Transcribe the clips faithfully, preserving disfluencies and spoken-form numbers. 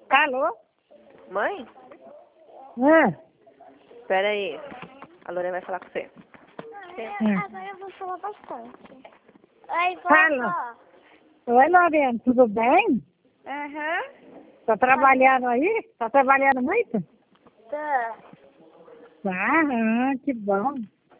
Alô? Mãe? Ah, Espera aí. A Lorena vai falar com você. Eu, agora eu vou falar bastante. Oi, vovó. Fala. Oi, Lorena, tudo bem? Aham. Tá trabalhando aí? Tá trabalhando muito? Tá. Ah, ah, que bom.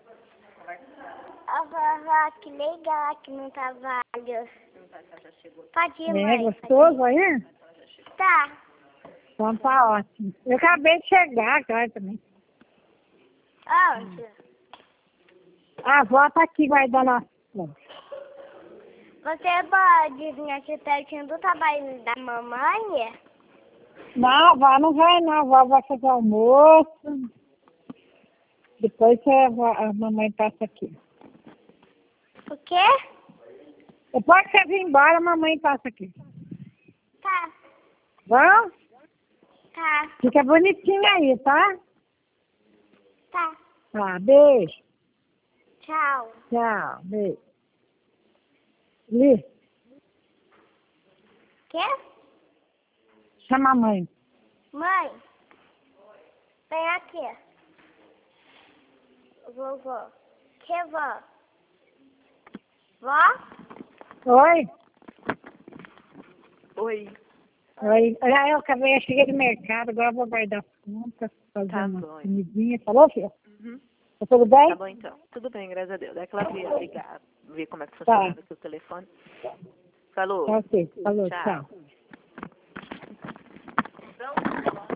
A vovó, que legal aqui no trabalho. Pode ir, É mãe. gostoso aí? Pode ir. Tá. Então tá ótimo. Eu acabei de chegar agora também. Onde? A avó tá aqui guardando as plantas. Você pode vir aqui pertinho do trabalho da mamãe? Não, a avó não vai não. A avó vai fazer almoço. Depois a, avó- a mamãe passa aqui. O quê? Depois que você vir embora, a mamãe passa aqui. Tá. Bom? Tá. Fica bonitinho aí, tá? Tá. Tá, beijo. Tchau. Tchau, beijo. Li, Quê? chama a mãe. Mãe, vem aqui. Vovó. Que vó? Vó? Oi? Oi. Oi. Ah, eu acabei, eu cheguei do mercado, agora eu vou guardar as contas, fazer Tá uma bom. comidinha. Falou, filha? Uhum. Tá tudo bem? Tá bom então. Tudo bem, graças a Deus. É que ela veio ligar, ver como é que funcionava aqui o telefone. Falou. Tá ok. Falou, Tchau. tchau. Então,